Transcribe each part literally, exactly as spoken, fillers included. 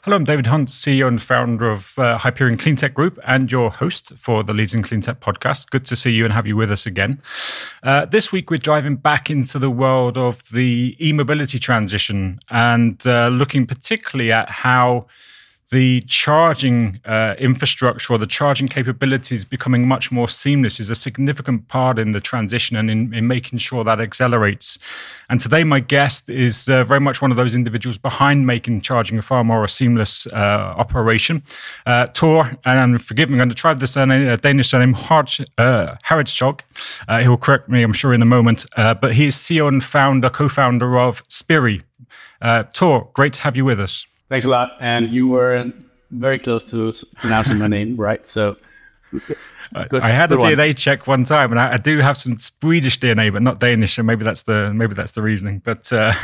Hello, I'm David Hunt, C E O and founder of uh, Hyperion Cleantech Group and your host for the Leaders in Cleantech podcast. Good to see you and have you with us again. Uh, this week, we're diving back into the world of the e-mobility transition and uh, looking particularly at how the charging uh, infrastructure or the charging capabilities becoming much more seamless is a significant part in the transition and in, in making sure that accelerates. And today, my guest is uh, very much one of those individuals behind making charging a far more a seamless uh, operation. Uh, Tor, and forgive me, I'm going to try this surname, uh, Danish surname, Hartz, uh, Hartshog. Uh, he will correct me, I'm sure, in a moment. Uh, but he is C E O and founder, co-founder of Spirii. Uh, Tor, great to have you with us. Thanks a lot. And you were very close to pronouncing my name right. So good, I had a D N A one. check one time, and I, I do have some Swedish D N A, but not Danish. And maybe that's the maybe that's the reasoning. But uh,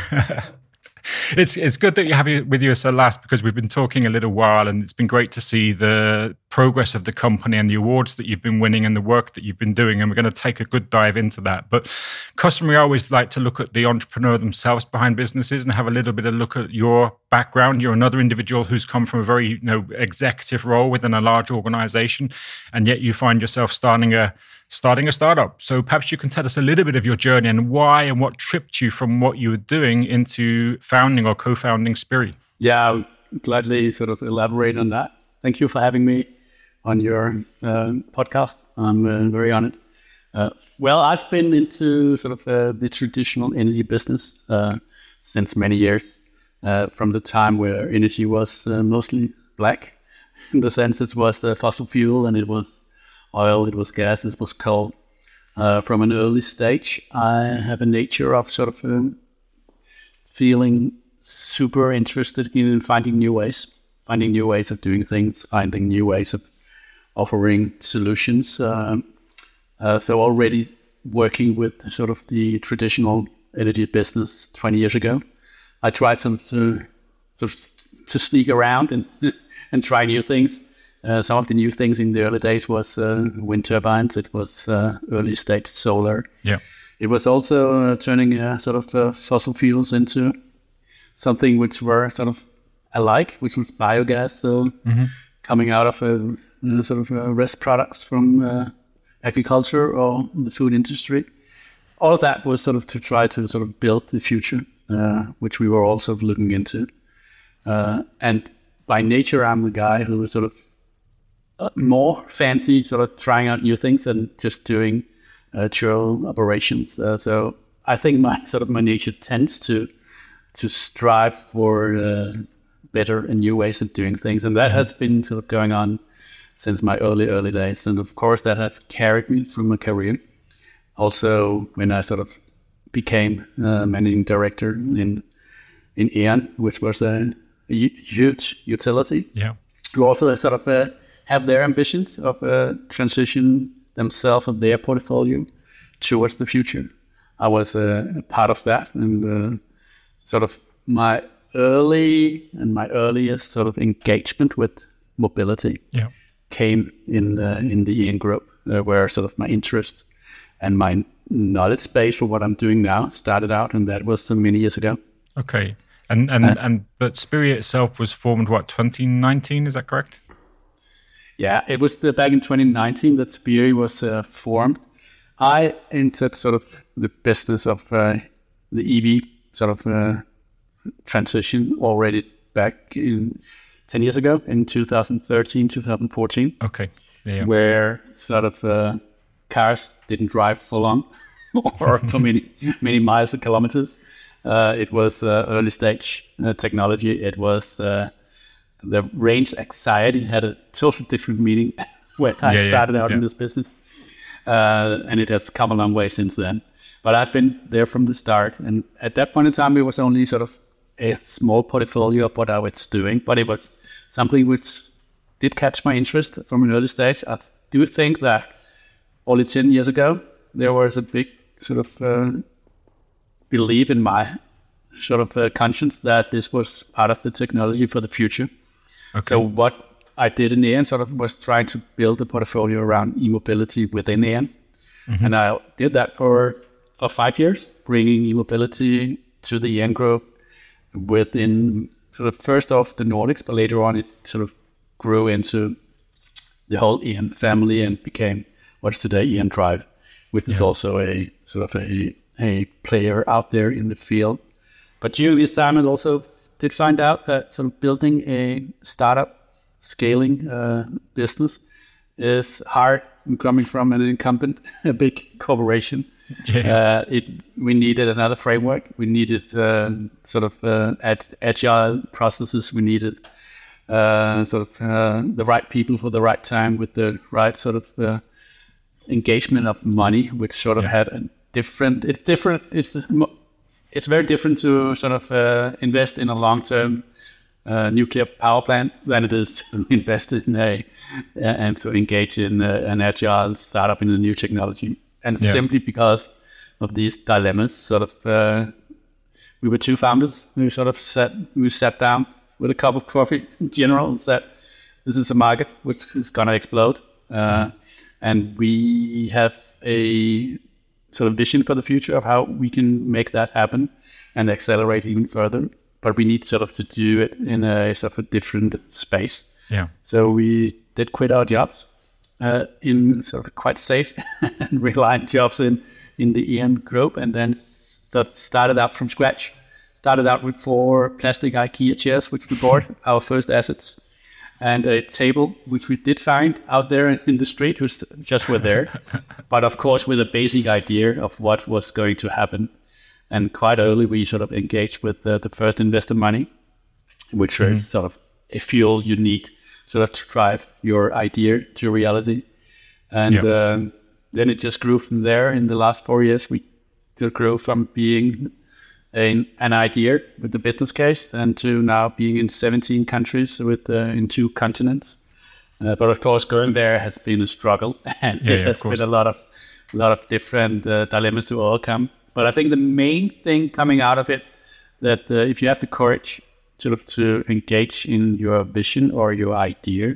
it's it's good that you have you with us at last, because we've been talking a little while, and it's been great to see the progress of the company and the awards that you've been winning and the work that you've been doing. And we're going to take a good dive into that. But customarily, I always like to look at the entrepreneur themselves behind businesses and have a little bit of look at your background. You're another individual who's come from a very you know executive role within a large organization, and yet you find yourself starting a starting a startup. So perhaps you can tell us a little bit of your journey and why and what tripped you from what you were doing into founding or co-founding Spirii. Yeah, I'll gladly sort of elaborate on that. Thank you for having me on your uh, podcast. I'm uh, very honored. Uh, well, I've been into sort of uh, the traditional energy business uh, since many years, uh, from the time where energy was uh, mostly black, in the sense it was uh, fossil fuel and it was oil, it was gas, it was coal. Uh, from an early stage, I have a nature of sort of um, feeling super interested in finding new ways, finding new ways of doing things, finding new ways of offering solutions. Uh, uh, so already working with sort of the traditional energy business twenty years ago, I tried some to sort of to sneak around and and try new things. Uh, some of the new things in the early days was uh, wind turbines. It was uh, early stage solar. Yeah. It was also uh, turning uh, sort of uh, fossil fuels into something which were sort of alike, which was biogas. So mm-hmm. coming out of uh, uh, sort of uh, rest products from uh, agriculture or the food industry. All of that was sort of to try to sort of build the future, uh, which we were also looking into. Uh, and by nature, I'm a guy who was sort of more fancy, sort of trying out new things than just doing uh, chill operations. Uh, so I think my sort of my nature tends to to strive for uh, better and new ways of doing things, and that has been sort of going on since my early early days. And of course, that has carried me through my career. Also, when I sort of became uh, managing director in in E.ON, which was a, a huge utility, yeah, who also sort of uh, have their ambitions of uh, transition themselves and their portfolio towards the future. I was uh, a part of that, and uh, sort of my early and my earliest sort of engagement with mobility yeah. came in uh, in the E.ON group, uh, where sort of my interest and my knowledge base for what I'm doing now started out, and that was some many years ago. Okay, and and uh, and but Spirii itself was formed what twenty nineteen? Is that correct? Yeah, it was the, back in twenty nineteen that Spirii was uh, formed. I entered sort of the business of uh, the E V sort of uh, transition already back in ten years ago, in two thousand thirteen, two thousand fourteen. Okay, yeah. Where sort of uh, cars didn't drive for long or for many many miles and kilometers. Uh, it was uh, early stage uh, technology. It was uh, the range anxiety had a totally different meaning when I yeah, started yeah, out yeah. in this business. Uh, and it has come a long way since then. But I've been there from the start. And at that point in time, it was only sort of a small portfolio of what I was doing. But it was something which did catch my interest from an early stage. I do think that only ten years ago, there was a big sort of uh, belief in my sort of uh, conscience that this was part of the technology for the future. Okay. So what I did in E.ON sort of was trying to build a portfolio around e-mobility within E.ON. Mm-hmm. And I did that for, for five years, bringing e-mobility to the E.ON group within sort of first off the Nordics, but later on it sort of grew into the whole Ian family and became what's today Ian Drive, which yeah. is also a sort of a, a player out there in the field. But during this time, I also did find out that sort of building a startup, scaling uh, business is hard coming from an incumbent, a big corporation. Yeah. Uh, it we needed another framework. We needed uh, sort of uh, ag- agile processes. We needed uh, sort of uh, the right people for the right time with the right sort of uh, engagement of money, which sort of yeah. had a different. It's different. It's it's very different to sort of uh, invest in a long-term uh, nuclear power plant than it is to invest in a and to engage in a, an agile startup in a new technology. And yeah. simply because of these dilemmas, sort of, uh, we were two founders who sort of sat, we sat down with a cup of coffee in general and said, this is a market which is going to explode. Uh, and we have a sort of vision for the future of how we can make that happen and accelerate even further. But we need sort of to do it in a sort of a different space. Yeah. So we did quit our jobs. Uh, in sort of quite safe and reliant jobs in, in the Ian group, and then sort of started out from scratch. Started out with four plastic IKEA chairs, which we bought, our first assets, and a table, which we did find out there in the street, which just were there. But of course, with a basic idea of what was going to happen. And quite early, we sort of engaged with uh, the first investor money, which mm-hmm. is sort of a fuel you need sort of to drive your idea to reality. And yeah. um, then it just grew from there. In the last four years, we grew from being a, an idea with the business case and to now being in seventeen countries with uh, in two continents. Uh, but of course, going there has been a struggle, and yeah, it has been a lot of a lot of different uh, dilemmas to overcome. But I think the main thing coming out of it, that uh, if you have the courage sort of to engage in your vision or your idea,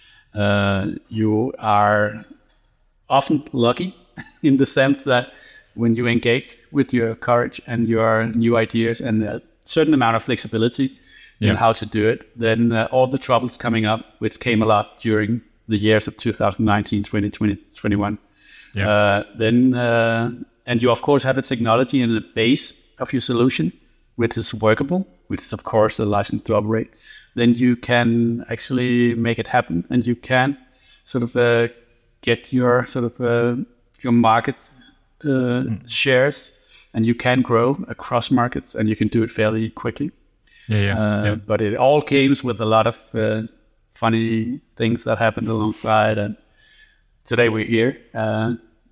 uh, you are often lucky in the sense that when you engage with your courage and your new ideas and a certain amount of flexibility yeah. in how to do it, then uh, all the troubles coming up, which came a lot during the years of two thousand nineteen, twenty twenty, twenty-one, yeah. uh, then, uh, and you of course have a technology and the base of your solution, which is workable, which is of course a license to operate, then you can actually make it happen, and you can sort of uh, get your sort of uh, your market uh, mm. shares, and you can grow across markets, and you can do it fairly quickly. Yeah, yeah. Uh, yeah. But it all comes with a lot of uh, funny things that happened alongside, and today we're here. Uh,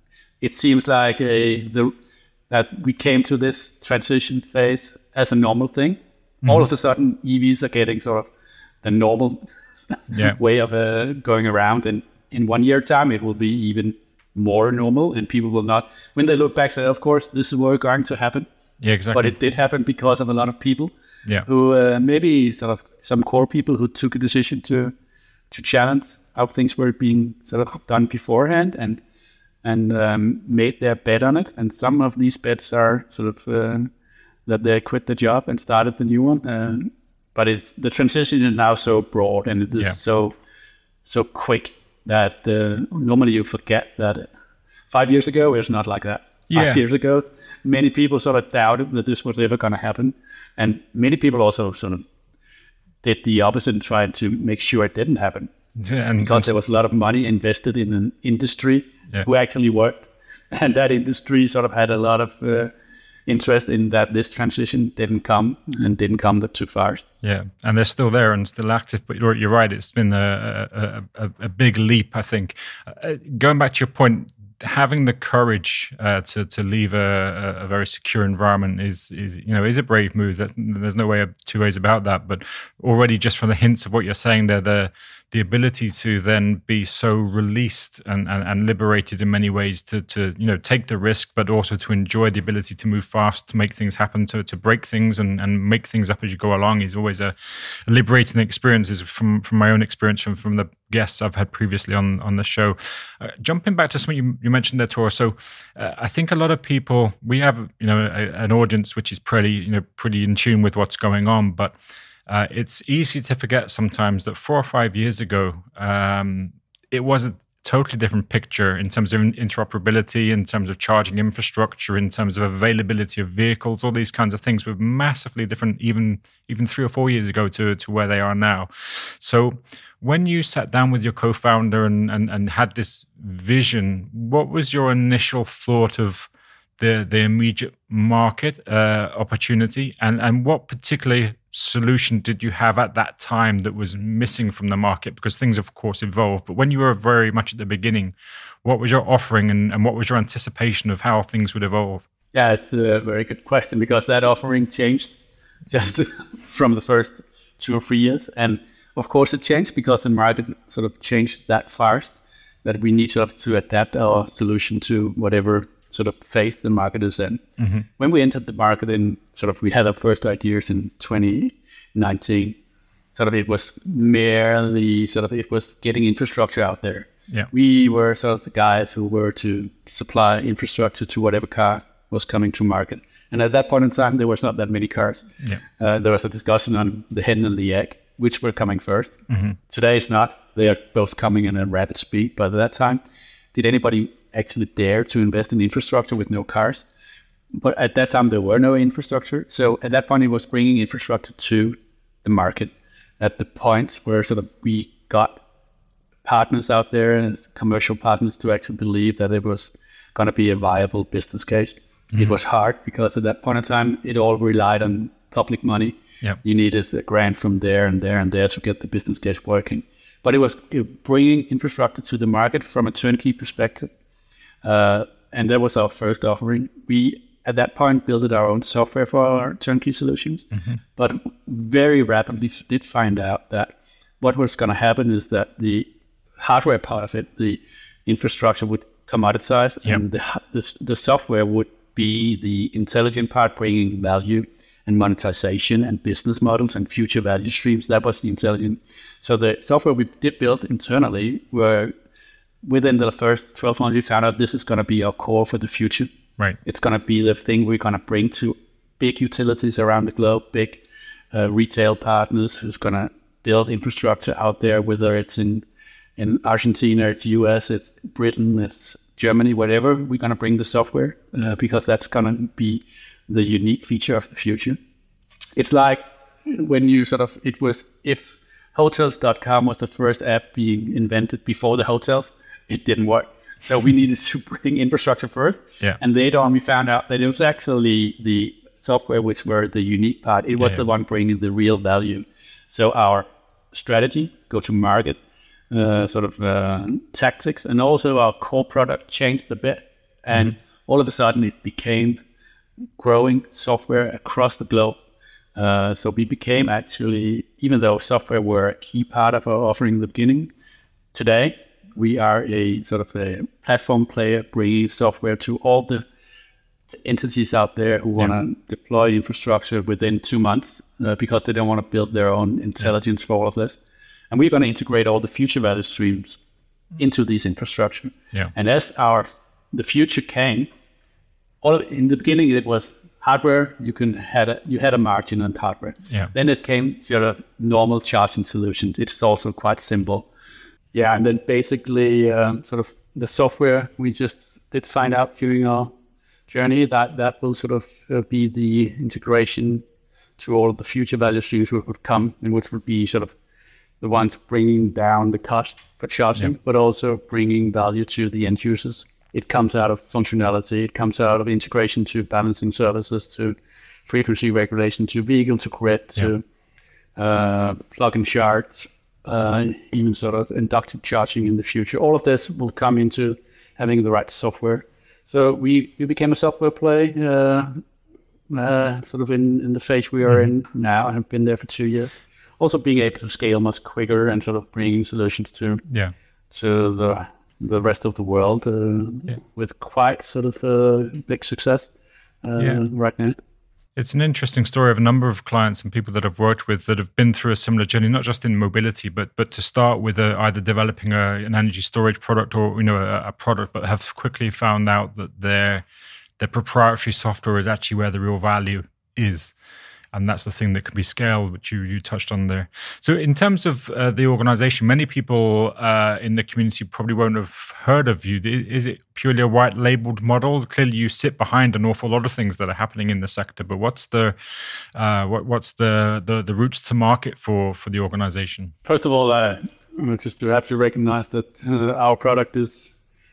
it seems like a the. that we came to this transition phase as a normal thing. Mm-hmm. All of a sudden, E Vs are getting sort of the normal yeah. way of uh, going around. And in one year time, it will be even more normal. And people will not, when they look back, say, of course, this is what's going to happen. Yeah, exactly. But it did happen because of a lot of people yeah. who uh, maybe sort of some core people who took a decision to to challenge how things were being sort of done beforehand and and um, made their bet on it. And some of these bets are sort of uh, that they quit the job and started the new one. Uh, but it's the transition is now so broad and it is yeah. so so quick that uh, normally you forget that five years ago it was not like that. Yeah. Five years ago, many people sort of doubted that this was ever going to happen. And many people also sort of did the opposite and tried to make sure it didn't happen. Yeah, and because there was a lot of money invested in an industry yeah. who actually worked, and that industry sort of had a lot of uh, interest in that this transition didn't come and didn't come that too fast. Yeah, and they're still there and still active. But you're, you're right; it's been a, a, a, a big leap, I think. Uh, going back to your point, having the courage uh, to to leave a, a very secure environment is is you know is a brave move. That's, there's no way two ways about that. But already, just from the hints of what you're saying there, the the ability to then be so released and, and, and liberated in many ways to, to, you know, take the risk, but also to enjoy the ability to move fast, to make things happen, to, to break things and, and make things up as you go along is always a, a liberating experience. Is from, from my own experience, from, from the guests I've had previously on, on the show. Uh, jumping back to something you, you mentioned there, Tor. So uh, I think a lot of people, we have, you know, a, an audience which is pretty, you know, pretty in tune with what's going on, but Uh, it's easy to forget sometimes that four or five years ago, um, it was a totally different picture in terms of interoperability, in terms of charging infrastructure, in terms of availability of vehicles. All these kinds of things were massively different even even three or four years ago to, to where they are now. So when you sat down with your co-founder and, and, and had this vision, what was your initial thought of the the immediate market uh, opportunity, and and what particular solution did you have at that time that was missing from the market? Because things of course evolved, but when you were very much at the beginning, what was your offering, and, and what was your anticipation of how things would evolve? Yeah, it's a very good question, because that offering changed just from the first two or three years, and of course it changed because the market sort of changed that fast that we need sort of to adapt our solution to whatever sort of phase the market is in. Mm-hmm. When we entered the market in sort of, we had our first ideas in twenty nineteen, sort of it was merely sort of, it was getting infrastructure out there. Yeah. We were sort of the guys who were to supply infrastructure to whatever car was coming to market. And at that point in time, there was not that many cars. Yeah. Uh, there was a discussion on the hen and the egg, which were coming first. Mm-hmm. Today it's not. They are both coming in a rapid speed. But at that time, did anybody actually dare to invest in infrastructure with no cars? But at that time, there were no infrastructure. So at that point, it was bringing infrastructure to the market at the point where sort of we got partners out there, commercial partners, to actually believe that it was going to be a viable business case. Mm-hmm. It was hard because at that point in time, it all relied on public money. Yep. You needed a grant from there and there and there to get the business case working. But it was bringing infrastructure to the market from a turnkey perspective. Uh, and that was our first offering. We, at that point, built our own software for our turnkey solutions, mm-hmm. but very rapidly did find out that what was going to happen is that the hardware part of it, the infrastructure, would commoditize, yep. and the, the the software would be the intelligent part, bringing value and monetization and business models and future value streams. That was the intelligent. So the software we did build internally were, within the first twelve months, we found out this is going to be our core for the future. Right. It's going to be the thing we're going to bring to big utilities around the globe, big uh, retail partners who's going to build infrastructure out there, whether it's in, in Argentina, it's U S, it's Britain, it's Germany, whatever. We're going to bring the software uh, because that's going to be the unique feature of the future. It's like when you sort of, it was, if hotels dot com was the first app being invented before the hotels, it didn't work. So we needed to bring infrastructure first. Yeah. And later on, we found out that it was actually the software which were the unique part. It was yeah, the yeah. one bringing the real value. So our strategy, go-to-market, uh, sort of uh, tactics, and also our core product changed a bit. And mm-hmm. all of a sudden, it became growing software across the globe. Uh, so we became actually, even though software were a key part of our offering in the beginning, today, we are a sort of a platform player bringing software to all the entities out there who want to yeah. deploy infrastructure within two months uh, because they don't want to build their own intelligence yeah. for all of this. And we're going to integrate all the future value streams into these infrastructure. Yeah. And as our the future came, all in the beginning it was hardware. You can had a, you had a margin on hardware. Yeah. Then it came sort of normal charging solutions. It's also quite simple. Yeah, and then basically um, sort of the software we just did find out during our journey that that will sort of uh, be the integration to all of the future value streams which would come, and which would be sort of the ones bringing down the cost for charging, yeah. but also bringing value to the end users. It comes out of functionality. It comes out of integration to balancing services, to frequency regulation, to vehicle to grid, yeah. to uh, plug and charge, uh, even sort of inductive charging in the future. All of this will come into having the right software. So we, we became a software play, uh, uh, sort of in, in the phase we are mm-hmm. in now, and have been there for two years. Also being able to scale much quicker and sort of bringing solutions to yeah. to the the rest of the world uh, yeah. with quite sort of uh, big success uh, yeah. right now. It's an interesting story of a number of clients and people that I've worked with that have been through a similar journey, not just in mobility, but but to start with a, either developing a, an energy storage product or you know a, a product, but have quickly found out that their their proprietary software is actually where the real value is. and that's the thing that can be scaled, which you you touched on there. So in terms of uh, the organization, many people uh, in the community probably won't have heard of you. Is it purely a white labeled model? Clearly you sit behind an awful lot of things that are happening in the sector, but what's the uh, what, what's the, the the routes to market for for the organization? First of all, uh, just to have to recognize that uh, our product is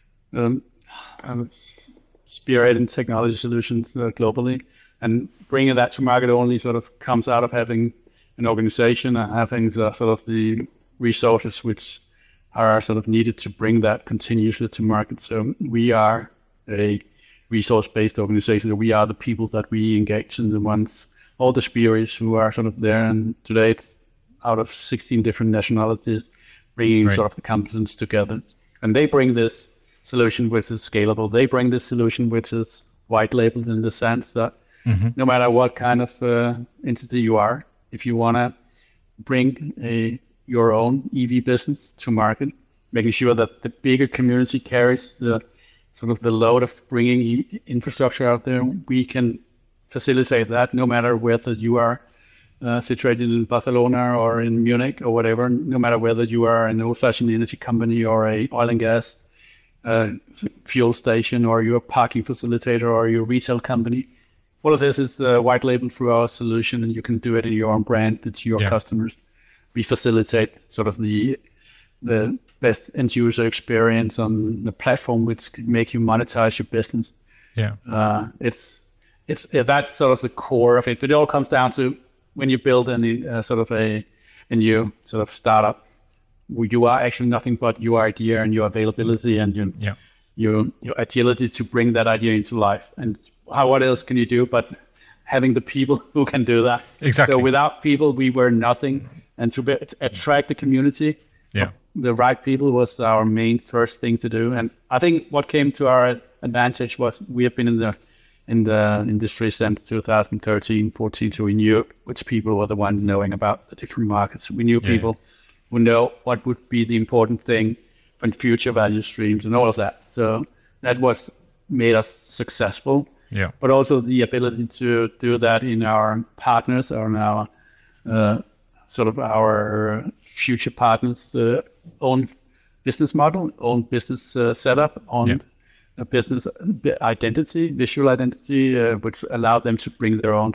um, um, spearheading technology solutions uh, globally, and bringing that to market only sort of comes out of having an organization and having the, sort of the resources which are sort of needed to bring that continuously to market. So we are a resource-based organization. We are the people that we engage in, the ones, all the spearheads who are sort of there. And today it's out of sixteen different nationalities, bringing right. sort of the competence together. And they bring this solution which is scalable. They bring this solution which is white labeled in the sense that mm-hmm. no matter what kind of uh, entity you are, if you want to bring a your own E V business to market, making sure that the bigger community carries the sort of the load of bringing e- infrastructure out there, we can facilitate that no matter whether you are uh, situated in Barcelona or in Munich or whatever, no matter whether you are an old-fashioned energy company or a oil and gas uh, fuel station, or you're a parking facilitator, or you're a retail company. All of this is uh, white labeled through our solution, and you can do it in your own brand. It's your yeah. customers. We facilitate sort of the the best end user experience on the platform, which can make you monetize your business. Yeah, uh, it's it's yeah, that's sort of the core of it. But it all comes down to when you build any uh, sort of a a new sort of startup, you are actually nothing but your idea and your availability and your yeah. your your agility to bring that idea into life. And how what else can you do but having the people who can do that? Exactly. So without people, we were nothing. And to, be, to attract the community, yeah, the right people was our main first thing to do. And I think what came to our advantage was we have been in the in the industry since two thousand thirteen, fourteen, so we knew which people were the ones knowing about the different markets. We knew yeah. people who know what would be the important thing for future value streams and all of that. So that was made us successful. Yeah. But also the ability to do that in our partners or in our uh, sort of our future partners' uh, own business model, own business uh, setup, own yeah. a business identity, visual identity, uh, which allowed them to bring their own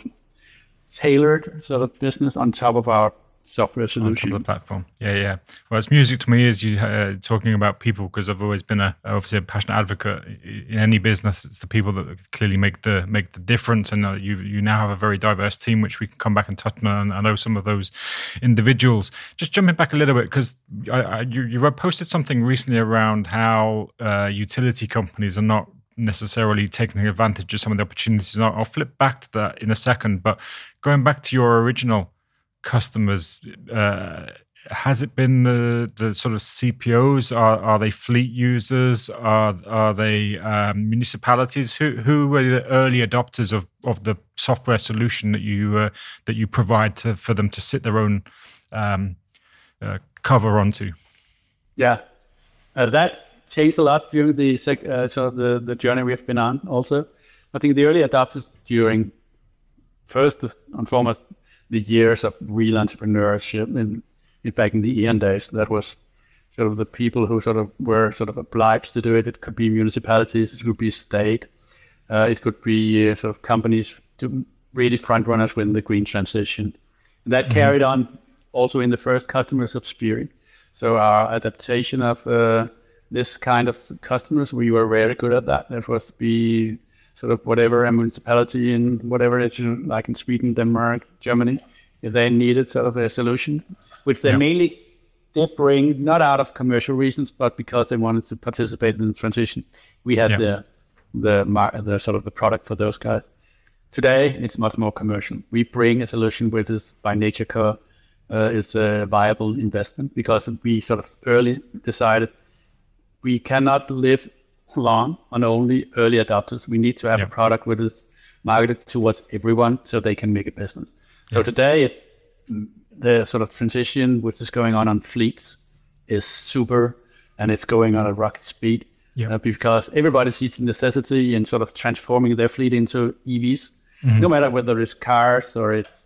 tailored sort of business on top of our software solution. On top of the platform. Yeah, yeah. Well, it's music to me as you uh, talking about people, because I've always been a obviously a passionate advocate in any business. It's the people that clearly make the make the difference, and uh, you you now have a very diverse team, which we can come back and touch on. I know some of those individuals. Just jumping back a little bit, because I, I, you you posted something recently around how uh, utility companies are not necessarily taking advantage of some of the opportunities. And I'll, I'll flip back to that in a second, but going back to your original customers, uh, has it been the the sort of C P Os? Are are they fleet users? Are are they um, municipalities? Who who were the early adopters of, of the software solution that you uh, that you provide to for them to sit their own um, uh, cover onto? Yeah, uh, that changed a lot during the sec- uh, so the the journey we've been on. Also, I think the early adopters during first and foremost the years of real entrepreneurship in, in back in the Eon days, that was sort of the people who sort of were sort of obliged to do it. It could be municipalities, it could be state, uh, it could be uh, sort of companies to really front runners within the green transition. And that mm-hmm. carried on also in the first customers of Spirit. So our adaptation of uh, this kind of customers, we were very good at that. That was to be sort of whatever a municipality in whatever it's like in Sweden, Denmark, Germany, if they needed sort of a solution, which they yeah. mainly did bring, not out of commercial reasons, but because they wanted to participate in the transition. We had yeah. the, the the sort of the product for those guys. Today, it's much more commercial. We bring a solution which is by nature core, uh, is a viable investment, because we sort of early decided we cannot live long on only early adopters. We need to have yeah. a product which is marketed towards everyone so they can make a business. So yeah. today, it's, the sort of transition which is going on on fleets is super, and it's going on at rocket speed yeah. uh, because everybody sees the necessity in sort of transforming their fleet into E Vs, mm-hmm. no matter whether it's cars or it's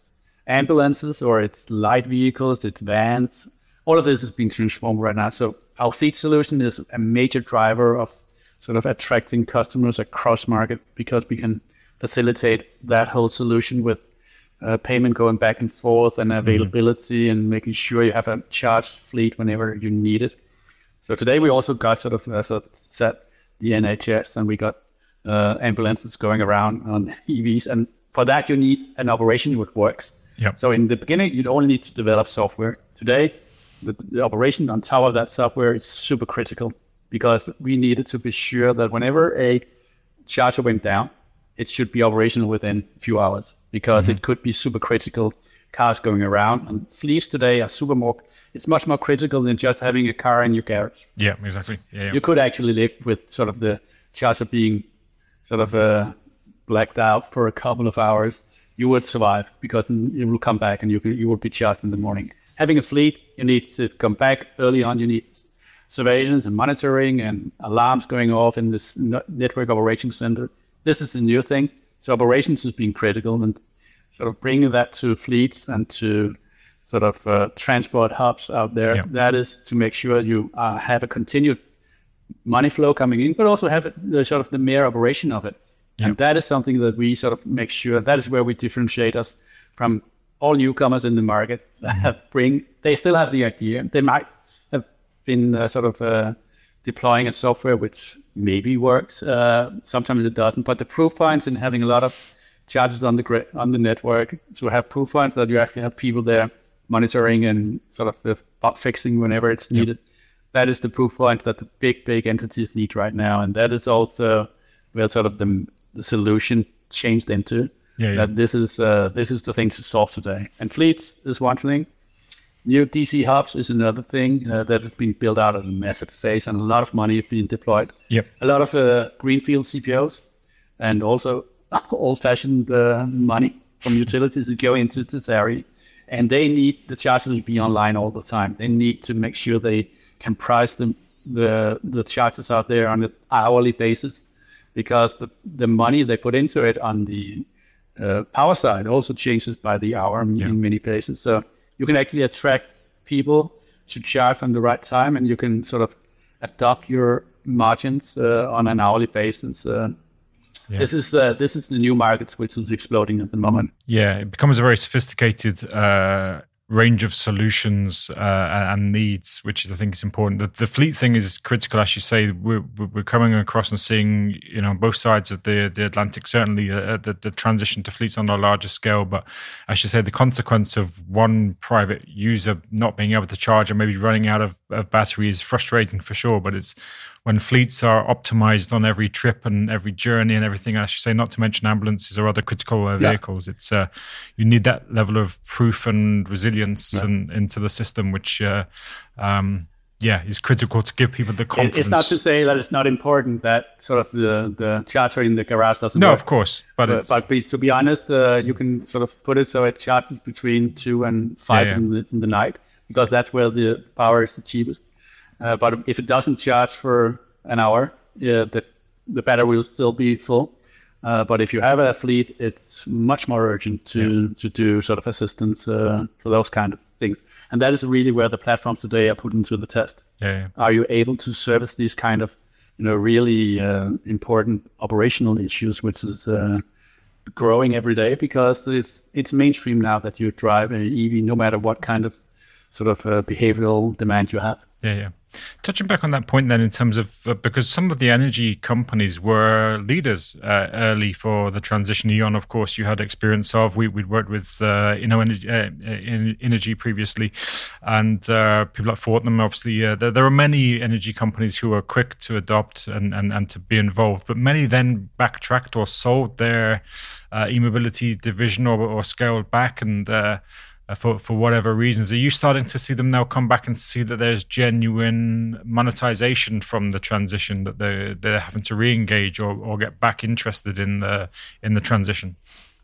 ambulances or it's light vehicles, it's vans. All of this is being transformed right now. So our fleet solution is a major driver of sort of attracting customers across market because we can facilitate that whole solution with uh, payment going back and forth and availability mm-hmm. and making sure you have a charged fleet whenever you need it. So today we also got sort of, uh, sort of set the N H S and we got uh, ambulances going around on E Vs. And for that, you need an operation which works. Yep. So in the beginning, you'd only need to develop software. Today, the, the operation on top of that software is super critical because we needed to be sure that whenever a charger went down, it should be operational within a few hours because mm-hmm. it could be super critical cars going around. And fleets today are super more, it's much more critical than just having a car in your garage. Yeah, exactly. Yeah, yeah. You could actually live with sort of the charger being sort of uh, blacked out for a couple of hours. You would survive because it will come back and you you will be charged in the morning. Having a fleet, you need to come back early on. You need surveillance and monitoring and alarms going off in this network operations center. This is a new thing. So operations has been critical and sort of bringing that to fleets and to sort of uh, transport hubs out there. Yeah. That is to make sure you uh, have a continued money flow coming in, but also have it, the sort of the mere operation of it. Yep. And that is something that we sort of make sure, that is where we differentiate us from all newcomers in the market that have bring, they still have the idea. They might have been uh, sort of uh, deploying a software which maybe works, uh, sometimes it doesn't, but the proof points in having a lot of charges on the grid, on the network, so have proof points that you actually have people there monitoring and sort of uh, bug fixing whenever it's needed. Yep. That is the proof point that the big, big entities need right now. And that is also where sort of the the solution changed into. Yeah, yeah. That this is uh, this is the thing to solve today. And fleets is one thing. New D C hubs is another thing uh, that has been built out at a massive phase and a lot of money has been deployed. Yep. A lot of uh, greenfield C P Os and also old-fashioned uh, money from utilities that go into this area. And they need the chargers to be online all the time. They need to make sure they can price them, the the chargers out there on an hourly basis, because the, the money they put into it on the uh, power side also changes by the hour yeah. in many places. So you can actually attract people to charge on the right time, and you can sort of adopt your margins uh, on an hourly basis. Uh, yeah. This is uh, this is the new markets which is exploding at the moment. Yeah, it becomes a very sophisticated uh, range of solutions uh, and needs, which is, I think, is important. The, the fleet thing is critical, as you say. We're, we're coming across and seeing, you know, both sides of the the Atlantic. Certainly, uh, the, the transition to fleets on a larger scale. But as you say, the consequence of one private user not being able to charge and maybe running out of, of battery is frustrating for sure. But it's when fleets are optimized on every trip and every journey and everything, I should say, not to mention ambulances or other critical uh, vehicles, yeah. it's uh, you need that level of proof and resilience yeah. and, into the system, which, uh, um, yeah, is critical to give people the confidence. It's not to say that it's not important that sort of the, the charger in the garage doesn't no, work. No, of course. But, but, it's, but be, to be honest, uh, you can sort of put it so it charges between two and five yeah, yeah. In, the, in the night, because that's where the power is the cheapest. Uh, but if it doesn't charge for an hour, yeah, the, the battery will still be full. Uh, but if you have a fleet, it's much more urgent to, yeah. to do sort of assistance uh, for those kind of things. And that is really where the platforms today are put into the test. Yeah, yeah. Are you able to service these kind of, you know, really uh, important operational issues, which is uh, growing every day, because it's it's mainstream now that you drive an E V, no matter what kind of sort of uh, behavioral demand you have. Yeah, yeah. Touching back on that point then, in terms of, uh, because some of the energy companies were leaders uh, early for the transition. E.ON, of course, you had experience of. We, we'd worked with uh, you know, energy, uh, energy previously, and uh, people like Fortum, obviously. Uh, there, there are many energy companies who are quick to adopt and, and, and to be involved, but many then backtracked or sold their uh, e-mobility division or, or scaled back, and uh, For, for whatever reasons. Are you starting to see them now come back and see that there's genuine monetization from the transition, that they're, they're having to re-engage or, or get back interested in the in the transition?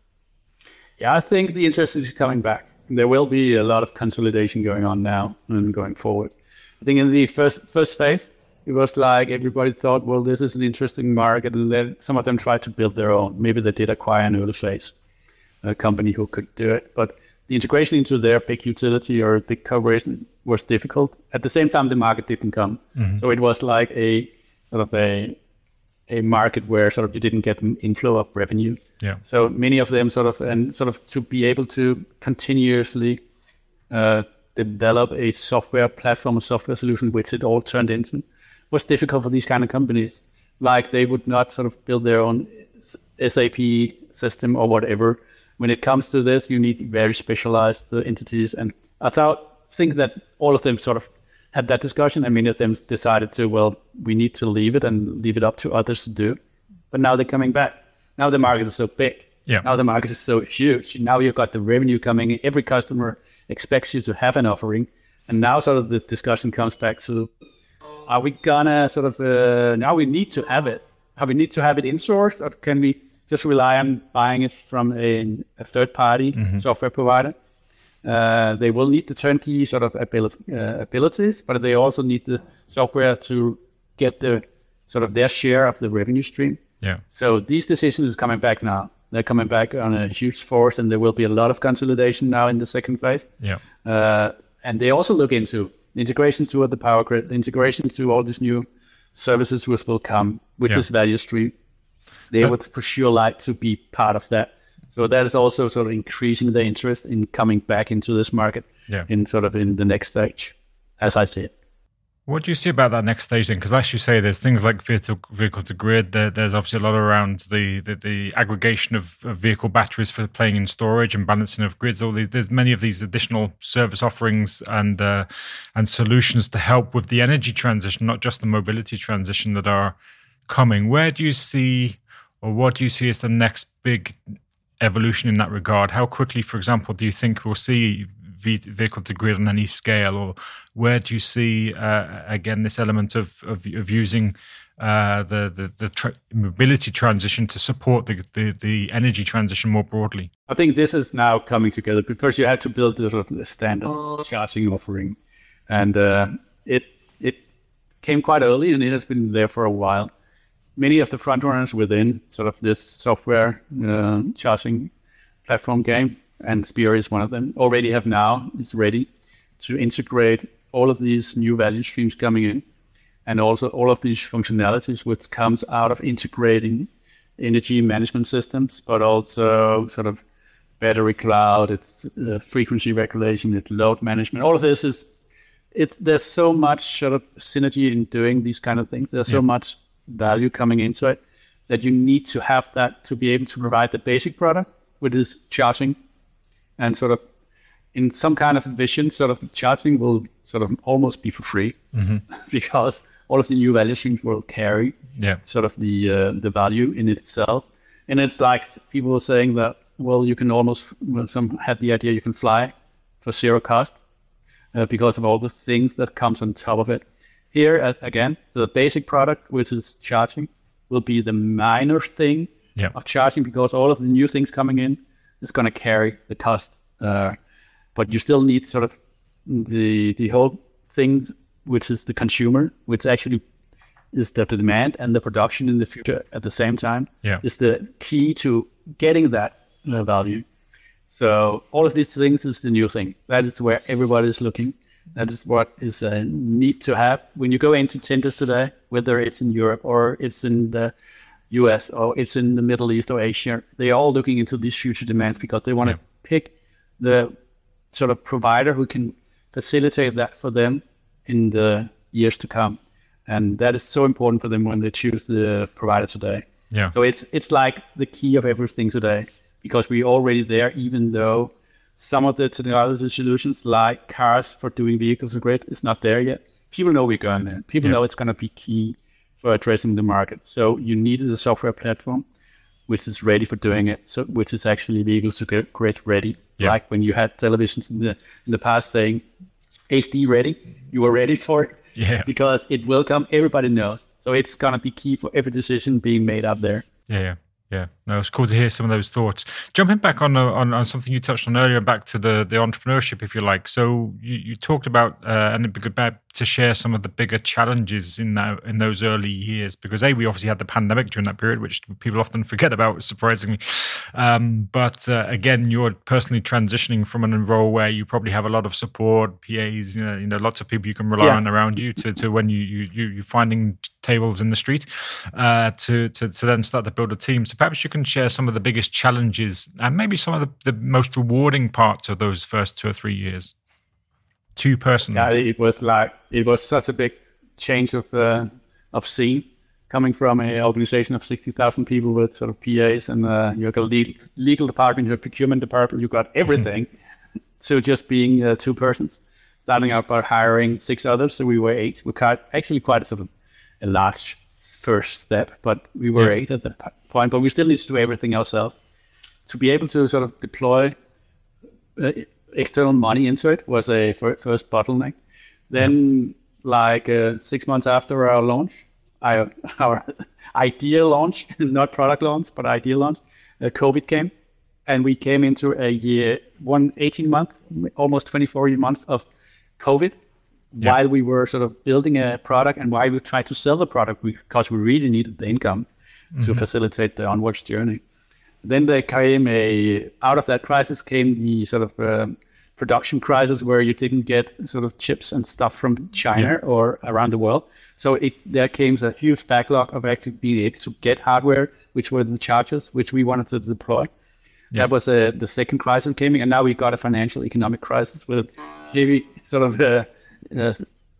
Yeah, I think the interest is coming back. There will be a lot of consolidation going on now and going forward. I think in the first first phase, it was like everybody thought, well, this is an interesting market, and then some of them tried to build their own. Maybe they did acquire an early phase a company who could do it, but the integration into their big utility or big corporation was difficult. At the same time, the market didn't come. Mm-hmm. So it was like a sort of a a market where sort of you didn't get an inflow of revenue. Yeah. So many of them sort of, and sort of to be able to continuously uh, develop a software platform, a software solution, which it all turned into, was difficult for these kind of companies. Like they would not sort of build their own S A P system or whatever. When it comes to this, you need very specialized uh, entities. And I thought, think that all of them sort of had that discussion, and many of them decided to, well, we need to leave it and leave it up to others to do. But now they're coming back. Now the market is so big. Yeah. Now the market is so huge. Now you've got the revenue coming in. Every customer expects you to have an offering. And now sort of the discussion comes back to, are we gonna sort of, uh, now we need to have it. Have we need to have it insourced, or can we just rely on buying it from a, a third-party mm-hmm. software provider? Uh, they will need the turnkey sort of ability, uh, abilities, but they also need the software to get the sort of their share of the revenue stream. Yeah. So these decisions are coming back now. They're coming back on a huge force, and there will be a lot of consolidation now in the second phase. Yeah. Uh, and they also look into the integration to the power grid, the integration to all these new services which will come, which yeah. is value stream. They but, would for sure like to be part of that. So that is also sort of increasing the interest in coming back into this market yeah. in sort of in the next stage, as I see it. What do you see about that next stage then? Because as you say, there's things like vehicle, vehicle to grid. There, there's obviously a lot around the the, the aggregation of, of vehicle batteries for playing in storage and balancing of grids. All these, there's many of these additional service offerings and uh, and solutions to help with the energy transition, not just the mobility transition, that are coming. Where do you see, or what do you see as the next big evolution in that regard? How quickly, for example, do you think we'll see vehicle to grid on any scale, or where do you see uh, again this element of of, of using uh, the the, the tra- mobility transition to support the, the the energy transition more broadly? I think this is now coming together. But first, you had to build the sort of the standard charging offering, and uh, it it came quite early, and it has been there for a while. Many of the front runners within sort of this software uh, charging platform game, and Spear is one of them, already have now, it's ready to integrate all of these new value streams coming in, and also all of these functionalities which comes out of integrating energy management systems, but also sort of battery cloud, it's uh, frequency regulation, it's load management. All of this is, it's, there's so much sort of synergy in doing these kind of things. There's yeah. so much value coming into it that you need to have that to be able to provide the basic product, which is charging. And sort of in some kind of vision, sort of charging will sort of almost be for free mm-hmm. because all of the new value streams will carry yeah. sort of the uh, the value in itself. And it's like people were saying that, well, you can almost, well, some had the idea you can fly for zero cost uh, because of all the things that comes on top of it. Here, uh, again, the basic product, which is charging, will be the minor thing yeah. of charging because all of the new things coming in is going to carry the cost. Uh, but you still need sort of the the whole thing, which is the consumer, which actually is the demand and the production in the future at the same time, yeah. is the key to getting that uh, value. So all of these things is the new thing. That is where everybody is looking. That is what is a need to have. When you go into tenders today, whether it's in Europe or it's in the U S or it's in the Middle East or Asia, they are all looking into this future demand because they want to yeah. pick the sort of provider who can facilitate that for them in the years to come. And that is so important for them when they choose the provider today. Yeah. So it's it's like the key of everything today because we're already there, even though some of the technology solutions like cars for doing vehicles to grid is not there yet. People know we're going there. People yeah. know it's going to be key for addressing the market. So you needed a software platform which is ready for doing it, so which is actually vehicles to grid ready. Yeah. Like when you had televisions in the in the past saying H D ready, you were ready for it yeah. because it will come. Everybody knows. So it's going to be key for every decision being made up there. Yeah, yeah. Yeah, no, it's cool to hear some of those thoughts. Jumping back on on, on something you touched on earlier, back to the, the entrepreneurship, if you like. So you, you talked about, uh, and it'd be good to share some of the bigger challenges in that in those early years, because A, we obviously had the pandemic during that period, which people often forget about, surprisingly. Um, but uh, again, you're personally transitioning from a role where you probably have a lot of support, P As, you know, you know lots of people you can rely yeah. on around you to, to when you, you, you, you're finding tables in the street uh, to, to, to then start to build a team. So perhaps you can share some of the biggest challenges and maybe some of the, the most rewarding parts of those first two or three years. To you personally. Yeah, it was like, it was such a big change of uh, of scene, coming from an organization of sixty thousand people with sort of P As and uh, you got a legal, legal department, your procurement department, you got everything, to just being uh, two persons, starting out by hiring six others, so we were eight. We got actually quite a sort of a large first step, but we were yeah. eight at the point, but we still need to do everything ourselves. To be able to sort of deploy uh, external money into it was a first bottleneck. Then, like uh, six months after our launch, our, our idea launch, not product launch, but idea launch, uh, COVID came, and we came into a year, one eighteen month, almost twenty-four months of COVID, yeah. while we were sort of building a product and while we tried to sell the product because we really needed the income mm-hmm. to facilitate the onwards journey. Then there came a, out of that crisis came the sort of uh, production crisis where you didn't get sort of chips and stuff from China yeah. or around the world. So it, there came a huge backlog of actually being able to get hardware, which were the chargers, which we wanted to deploy. Yeah. That was uh, the second crisis came in, and now we got a financial economic crisis with heavy sort of uh, uh,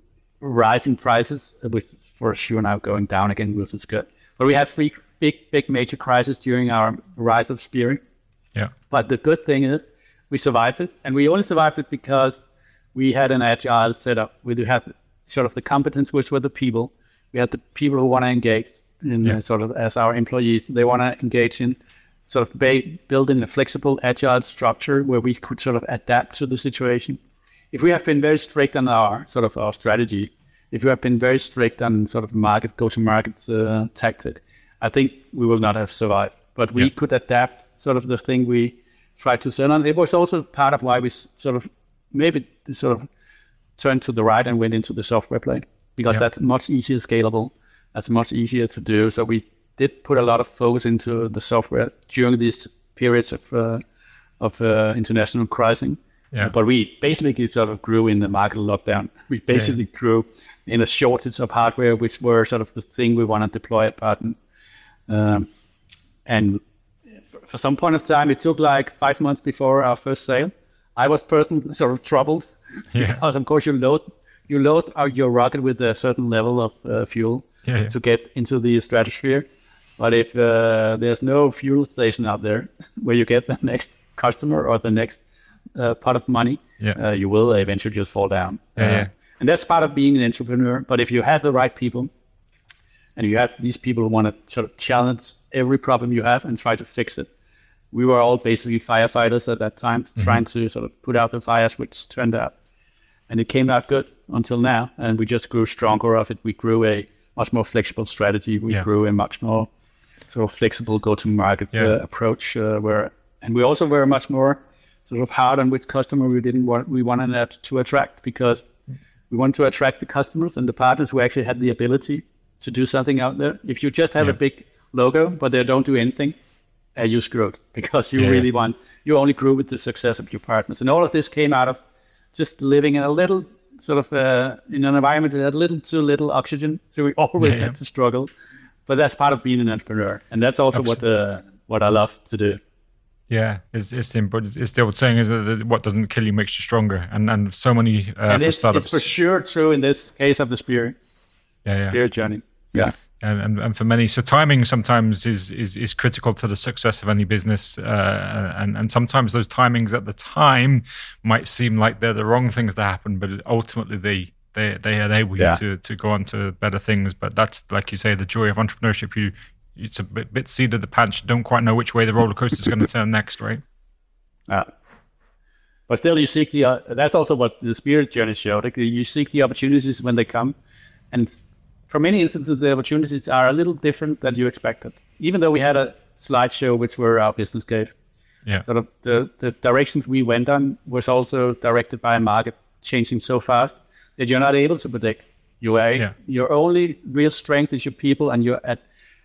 rising prices, which is for sure now going down again, which is good. But we had three big, big major crises during our rise of steering. Yeah. But the good thing is we survived it, and we only survived it because we had an agile setup. We do have sort of the competence, which were the people. We had the people who want to engage in yeah. sort of as our employees. They want to engage in sort of ba- building a flexible, agile structure where we could sort of adapt to the situation. If we have been very strict on our sort of our strategy, if we have been very strict on sort of market, go-to-market uh, tactic, I think we will not have survived. But we yeah. could adapt sort of the thing we tried to sell on. It was also part of why we sort of maybe sort of turned to the right and went into the software play, because yeah. that's much easier scalable. That's much easier to do. So we did put a lot of focus into the software during these periods of uh, of uh, international crisis. Yeah. Uh, but we basically sort of grew in the market lockdown. We basically yeah. grew in a shortage of hardware, which were sort of the thing we want to deploy at partners. Um, and for, for some point of time, it took like five months before our first sale. I was personally sort of troubled yeah. because, of course, you load you load your rocket with a certain level of uh, fuel yeah, yeah. to get into the stratosphere. But if uh, there's no fuel station out there where you get the next customer or the next uh, pot of money, yeah. uh, you will eventually just fall down. Yeah, uh, yeah. And that's part of being an entrepreneur. But if you have the right people, and you have these people who want to sort of challenge every problem you have and try to fix it. We were all basically firefighters at that time, mm-hmm. trying to sort of put out the fires, which turned out. And it came out good until now. And we just grew stronger of it. We grew a much more flexible strategy. We yeah. grew a much more sort of flexible go-to-market yeah. uh, approach. Uh, where, and we also were much more sort of hard on which customer we didn't want, we wanted to attract, because we wanted to attract the customers and the partners who actually had the ability to do something out there. If you just have yeah. a big logo, but they don't do anything, uh, you screwed, because you yeah. really want, you only grew with the success of your partners. And all of this came out of just living in a little sort of, uh, in an environment that had little too little oxygen. So we always yeah, had yeah. to struggle, but that's part of being an entrepreneur. And that's also Absolutely. what uh, what I love to do. Yeah, it's it's the, it's the old saying is that what doesn't kill you makes you stronger. And and so many uh, and for it's, startups. It's for sure true in this case of the Spirit. Yeah, yeah. Spirit journey. Yeah. And, and and for many, so timing sometimes is is is critical to the success of any business, uh, and and sometimes those timings at the time might seem like they're the wrong things to happen, but ultimately they they they enable yeah. you to to go on to better things. But that's, like you say, the joy of entrepreneurship. You it's a bit, bit seat of the pants. You don't quite know which way the roller coaster is going to turn next, right? Yeah. But still, you seek the. Uh, that's also what the Spirit journey showed. Like, you seek the opportunities when they come, and for many instances, the opportunities are a little different than you expected. Even though we had a slideshow, which were our business case, yeah. sort of the, the directions we went on was also directed by a market changing so fast that you're not able to predict. You are, yeah. Your only real strength is your people, and you're at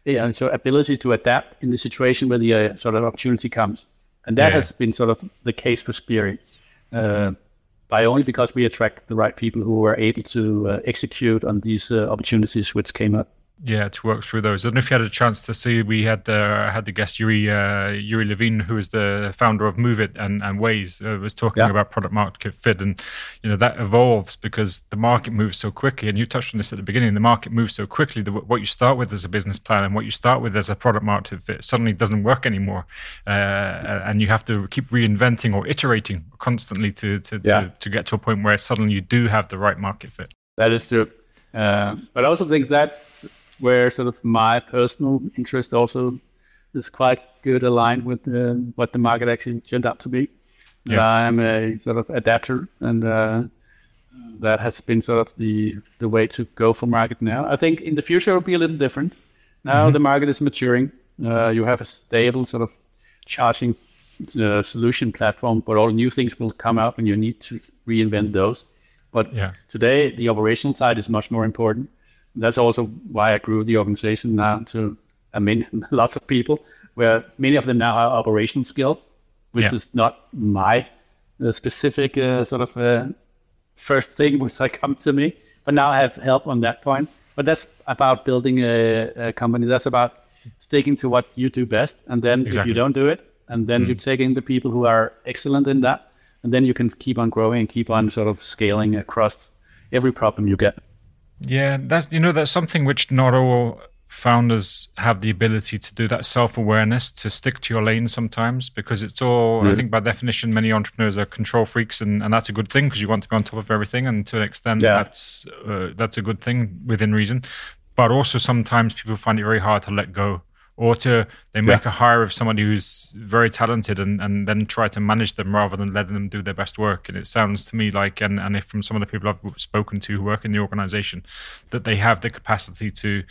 yeah, so ability to adapt in the situation where the uh, sort of opportunity comes. And that yeah. has been sort of the case for Spirii, uh, by only because we attract the right people who are able to uh, execute on these uh, opportunities which came up. Yeah, to work through those. I don't know if you had a chance to see, we had uh, had the guest Yuri uh, Yuri Levine, who is the founder of Move It and, and Waze, uh, was talking yeah. about product market fit, and you know that evolves because the market moves so quickly. And you touched on this at the beginning. The market moves so quickly that what you start with as a business plan and what you start with as a product market fit suddenly doesn't work anymore, uh, and you have to keep reinventing or iterating constantly to to, yeah. to to get to a point where suddenly you do have the right market fit. That is true, uh, but I also think that. Where sort of my personal interest also is quite good aligned with uh, what the market actually turned out to be. Yeah. I'm a sort of adapter, and uh, that has been sort of the, the way to go for market now. I think in the future it will be a little different. Now mm-hmm. the market is maturing. Uh, you have a stable sort of charging uh, solution platform, but all new things will come out and you need to reinvent those. But yeah. today the operational side is much more important. That's also why I grew the organization now to, I mean, lots of people, where many of them now have operational skills, which yeah. is not my uh, specific uh, sort of uh, first thing which I come to me, but now I have help on that point. But that's about building a, a company. That's about sticking to what you do best. And then exactly. if you don't do it, and then mm. you take in the people who are excellent in that, and then you can keep on growing and keep on sort of scaling across every problem you get. Yeah, that's you know that's something which not all founders have the ability to do, that self-awareness, to stick to your lane sometimes, because it's all, yeah. I think by definition, many entrepreneurs are control freaks, and, and that's a good thing because you want to go on top of everything, and to an extent yeah. that's uh, that's a good thing within reason. But also sometimes people find it very hard to let go, or to they make yeah. a hire of somebody who's very talented and, and then try to manage them rather than letting them do their best work. And it sounds to me like, and, and if from some of the people I've spoken to who work in the organization, that they have the capacity to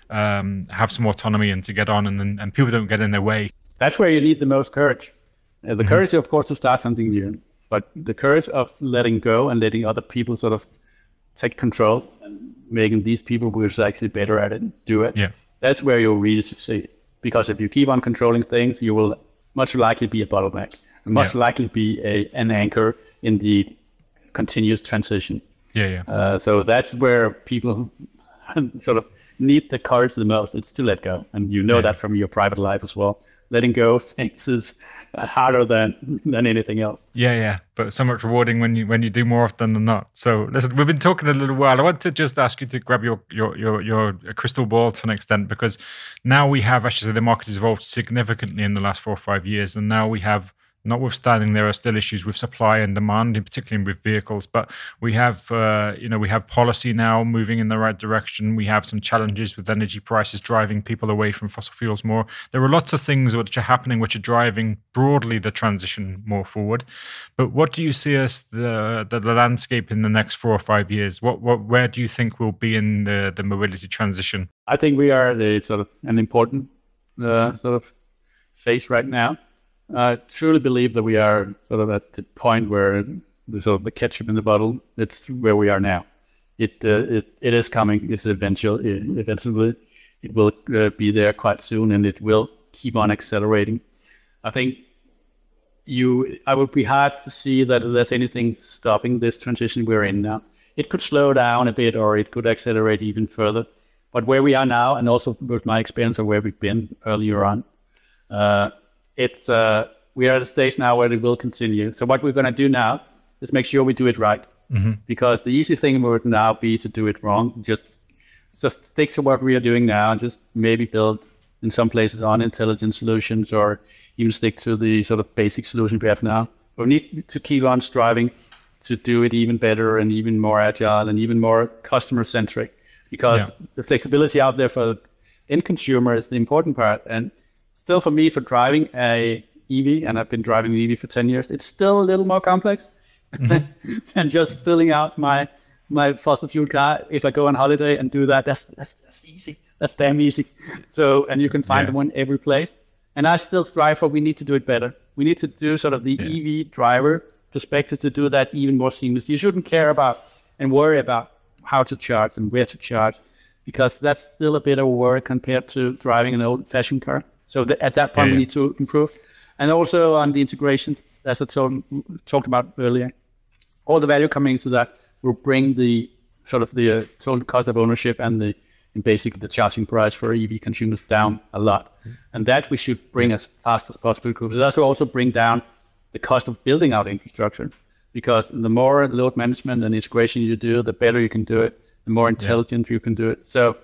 um, have some autonomy and to get on, and and people don't get in their way. That's where you need the most courage. Uh, the mm-hmm. courage, of course, to start something new, but the courage of letting go and letting other people sort of take control and making these people who are actually better at it do it. Yeah. That's where you'll really succeed. Because if you keep on controlling things, you will much likely be a bottleneck, much yeah. likely be a, an anchor in the continuous transition. Yeah, yeah. Uh, so that's where people sort of need the courage the most. It's to let go, and you know yeah. that from your private life as well. Letting go of things is harder than than anything else. Yeah, yeah, but so much rewarding when you when you do more often than not. So listen, we've been talking a little while. I want to just ask you to grab your your your, your crystal ball to an extent, because now we have actually the market has evolved significantly in the last four or five years, and now we have. Notwithstanding, there are still issues with supply and demand, in particular with vehicles. But we have, uh, you know, we have policy now moving in the right direction. We have some challenges with energy prices driving people away from fossil fuels more. There are lots of things which are happening, which are driving broadly the transition more forward. But what do you see as the the, the landscape in the next four or five years? What what where do you think we'll be in the the mobility transition? I think we are the sort of an important uh, sort of phase right now. I truly believe that we are sort of at the point where the sort of the ketchup in the bottle, it's where we are now. It uh, it it is coming. It's eventual. It, eventually, it will uh, be there quite soon, and it will keep on accelerating. I think you. I would be hard to see that there's anything stopping this transition we're in now. It could slow down a bit, or it could accelerate even further. But where we are now, and also with my experience of where we've been earlier on. Uh, It's uh, we are at a stage now where it will continue. So what we're going to do now is make sure we do it right, mm-hmm. because the easy thing would now be to do it wrong. Just just stick to what we are doing now, and just maybe build in some places unintelligent solutions, or even stick to the sort of basic solution we have now. We need to keep on striving to do it even better and even more agile and even more customer centric, because yeah. the flexibility out there for the end consumer is the important part. And still, for me, for driving a E V, and I've been driving an E V for ten years, it's still a little more complex mm-hmm. than just filling out my my fossil fuel car. If I go on holiday and do that, that's that's, that's easy. That's damn easy. So, and you can find yeah. them in every place. And I still strive for we need to do it better. We need to do sort of the yeah. E V driver perspective to do that even more seamless. You shouldn't care about and worry about how to charge and where to charge. because that's still a bit of work compared to driving an old-fashioned car. So the, at that point, yeah, we yeah. need to improve. And also on the integration, as I told, talked about earlier, all the value coming into that will bring the sort of the uh, total cost of ownership and the and basically the charging price for E V consumers down a lot. And that we should bring as fast as possible, because that's will also bring down the cost of building out infrastructure, because the more load management and integration you do, the better you can do it, the more intelligent yeah. you can do it. So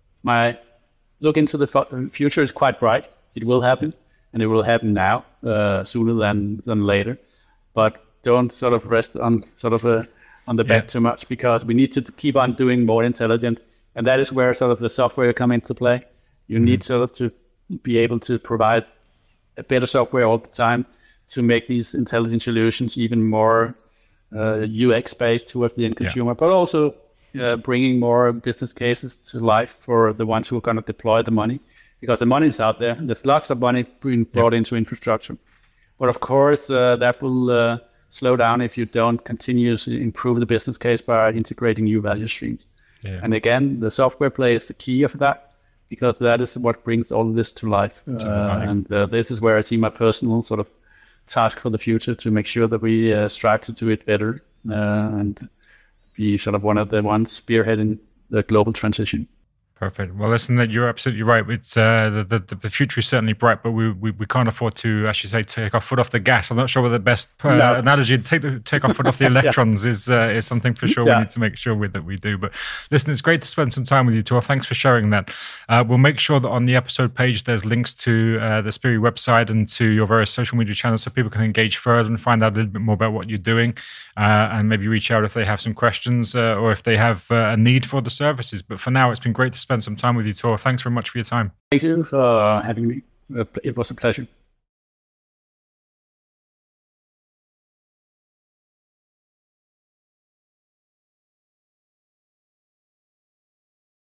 my look into the f- future is quite bright. It will happen, and it will happen now, uh, sooner than, than later. But don't sort of rest on sort of a, on the yeah. bed too much, because we need to keep on doing more intelligent. And that is where sort of the software come into play. You mm-hmm. need sort of to be able to provide a better software all the time to make these intelligent solutions even more uh, U X-based towards the end consumer, yeah. but also uh, bringing more business cases to life for the ones who are going to deploy the money, because the money is out there. There's lots of money being brought yeah. into infrastructure. But of course, uh, that will uh, slow down if you don't continuously improve the business case by integrating new value streams. Yeah. And again, the software play is the key of that, because that is what brings all of this to life. Uh, and uh, this is where I see my personal sort of task for the future, to make sure that we uh, strive to do it better uh, and be sort of one of the ones spearheading the global transition. Perfect. Well, listen, that you're absolutely right. It's uh, the, the the future is certainly bright, but we, we we can't afford to, as you say, take our foot off the gas. I'm not sure what the best uh, no. analogy. Take the, take our foot off the electrons yeah. is uh, is something for sure yeah. we need to make sure with that we do. But listen, it's great to spend some time with you, Tor. Thanks for sharing that. Uh, we'll make sure that on the episode page there's links to uh, the Spirii website and to your various social media channels, so people can engage further and find out a little bit more about what you're doing, uh, and maybe reach out if they have some questions uh, or if they have uh, a need for the services. But for now, it's been great to spend some time with you, Tor. Thanks very much for your time. Thank you for having me. It was a pleasure.